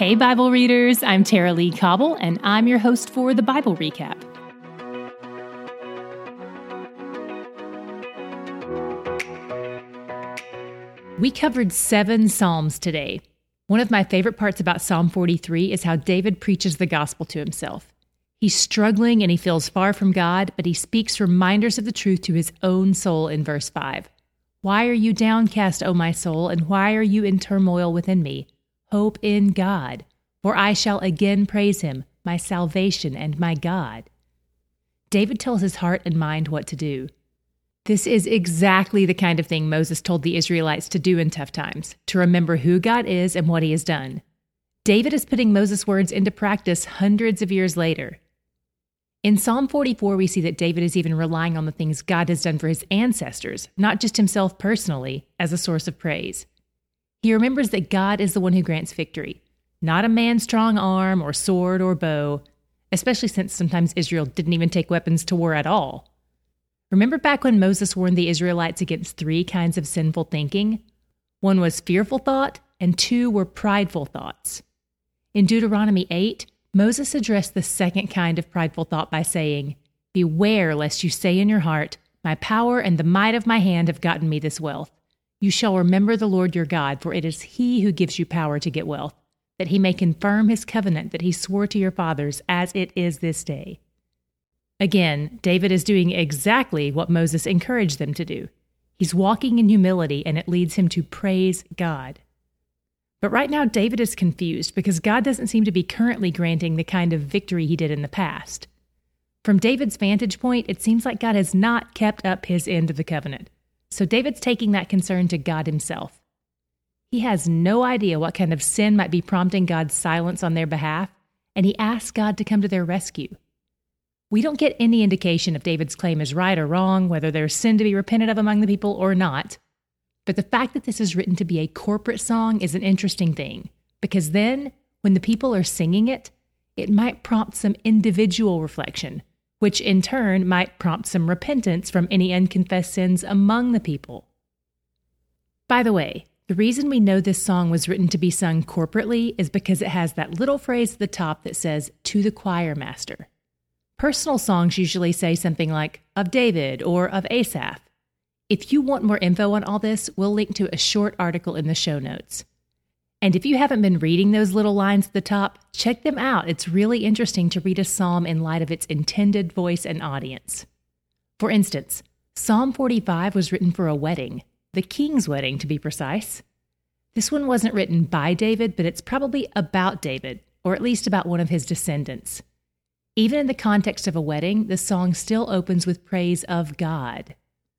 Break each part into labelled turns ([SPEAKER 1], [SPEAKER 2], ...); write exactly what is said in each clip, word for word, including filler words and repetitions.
[SPEAKER 1] Hey, Bible readers, I'm Tara Lee Cobble, and I'm your host for the Bible Recap. We covered seven Psalms today. One of my favorite parts about Psalm forty-three is how David preaches the gospel to himself. He's struggling and he feels far from God, but he speaks reminders of the truth to his own soul in verse five. Why are you downcast, O my soul, and why are you in turmoil within me? Hope in God, for I shall again praise him, my salvation and my God. David tells his heart and mind what to do. This is exactly the kind of thing Moses told the Israelites to do in tough times, to remember who God is and what he has done. David is putting Moses' words into practice hundreds of years later. In Psalm forty-four, we see that David is even relying on the things God has done for his ancestors, not just himself personally, as a source of praise. He remembers that God is the one who grants victory, not a man's strong arm or sword or bow, especially since sometimes Israel didn't even take weapons to war at all. Remember back when Moses warned the Israelites against three kinds of sinful thinking? One was fearful thought, and two were prideful thoughts. In Deuteronomy eight, Moses addressed the second kind of prideful thought by saying, "Beware lest you say in your heart, my power and the might of my hand have gotten me this wealth. You shall remember the Lord your God, for it is he who gives you power to get wealth, that he may confirm his covenant that he swore to your fathers as it is this day." Again, David is doing exactly what Moses encouraged them to do. He's walking in humility, and it leads him to praise God. But right now, David is confused because God doesn't seem to be currently granting the kind of victory he did in the past. From David's vantage point, it seems like God has not kept up his end of the covenant. So David's taking that concern to God himself. He has no idea what kind of sin might be prompting God's silence on their behalf, and he asks God to come to their rescue. We don't get any indication if David's claim is right or wrong, whether there's sin to be repented of among the people or not. But the fact that this is written to be a corporate song is an interesting thing, because then, when the people are singing it, it might prompt some individual reflection, which in turn might prompt some repentance from any unconfessed sins among the people. By the way, the reason we know this song was written to be sung corporately is because it has that little phrase at the top that says, "to the choir master." Personal songs usually say something like, "of David" or "of Asaph." If you want more info on all this, we'll link to a short article in the show notes. And if you haven't been reading those little lines at the top, check them out. It's really interesting to read a psalm in light of its intended voice and audience. For instance, Psalm forty-five was written for a wedding, the king's wedding to be precise. This one wasn't written by David, but it's probably about David, or at least about one of his descendants. Even in the context of a wedding, the song still opens with praise of God.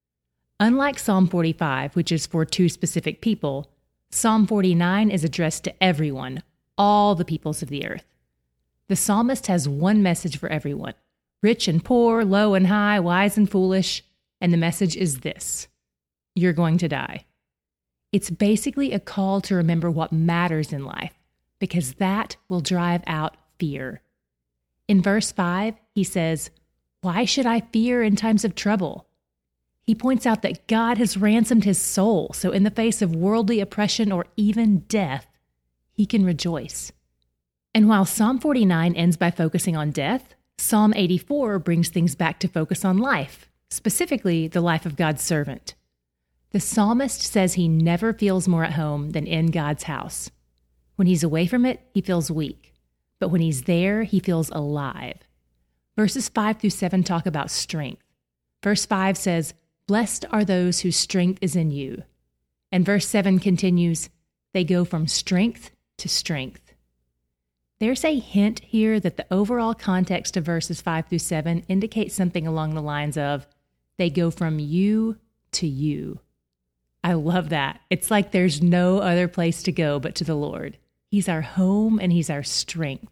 [SPEAKER 1] Unlike Psalm forty-five, which is for two specific people, Psalm forty-nine is addressed to everyone, all the peoples of the earth. The psalmist has one message for everyone, rich and poor, low and high, wise and foolish, and the message is this: you're going to die. It's basically a call to remember what matters in life, because that will drive out fear. In verse five, he says, "Why should I fear in times of trouble?" He points out that God has ransomed his soul, so in the face of worldly oppression or even death, he can rejoice. And while Psalm forty-nine ends by focusing on death, Psalm eighty-four brings things back to focus on life, specifically the life of God's servant. The psalmist says he never feels more at home than in God's house. When he's away from it, he feels weak. But when he's there, he feels alive. Verses five through seven talk about strength. Verse five says, "Blessed are those whose strength is in you." And verse seven continues, "They go from strength to strength." There's a hint here that the overall context of verses five through seven indicates something along the lines of, they go from you to you. I love that. It's like there's no other place to go but to the Lord. He's our home and he's our strength.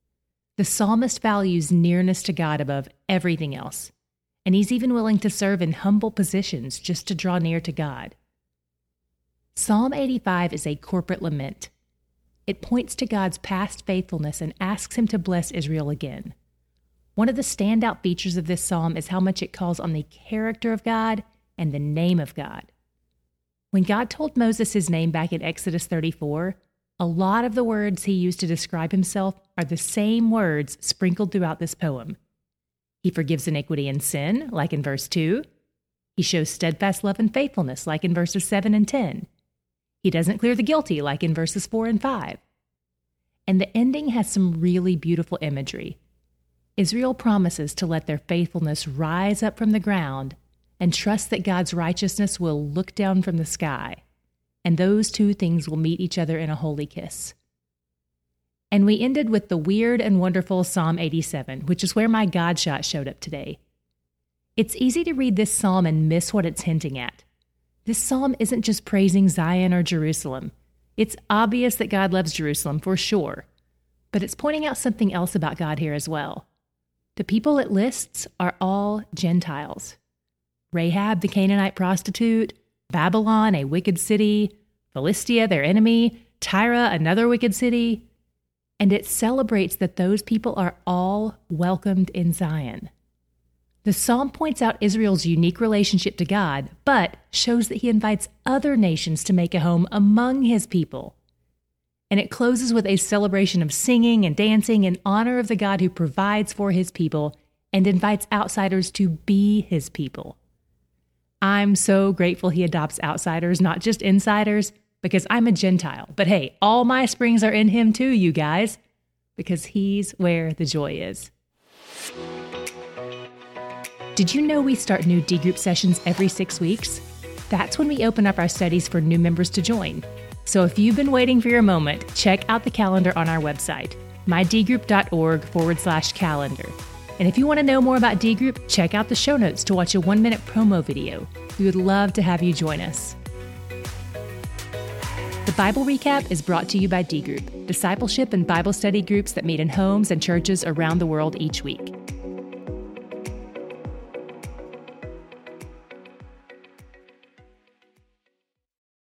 [SPEAKER 1] The psalmist values nearness to God above everything else, and he's even willing to serve in humble positions just to draw near to God. Psalm eighty-five is a corporate lament. It points to God's past faithfulness and asks him to bless Israel again. One of the standout features of this psalm is how much it calls on the character of God and the name of God. When God told Moses his name back in Exodus thirty-four, A lot of the words he used to describe himself are the same words sprinkled throughout this poem. He forgives iniquity and sin, like in verse two. He shows steadfast love and faithfulness, like in verses seven and ten. He doesn't clear the guilty, like in verses four and five. And the ending has some really beautiful imagery. Israel promises to let their faithfulness rise up from the ground and trust that God's righteousness will look down from the sky, and those two things will meet each other in a holy kiss. And we ended with the weird and wonderful Psalm eighty-seven, which is where my God shot showed up today. It's easy to read this psalm and miss what it's hinting at. This psalm isn't just praising Zion or Jerusalem. It's obvious that God loves Jerusalem for sure, but it's pointing out something else about God here as well. The people it lists are all Gentiles. Rahab, the Canaanite prostitute, Babylon, a wicked city, Philistia, their enemy, Tyre, another wicked city. And it celebrates that those people are all welcomed in Zion. The psalm points out Israel's unique relationship to God, but shows that he invites other nations to make a home among his people. And it closes with a celebration of singing and dancing in honor of the God who provides for his people and invites outsiders to be his people. I'm so grateful he adopts outsiders, not just insiders, because I'm a Gentile. But hey, all my springs are in him too, you guys, because he's where the joy is. Did you know we start new D group sessions every six weeks? That's when we open up our studies for new members to join. So if you've been waiting for your moment, check out the calendar on our website, mydgroup.org forward slash calendar. And if you want to know more about D Group, check out the show notes to watch a one-minute promo video. We would love to have you join us. The Bible Recap is brought to you by D Group, discipleship and Bible study groups that meet in homes and churches around the world each week.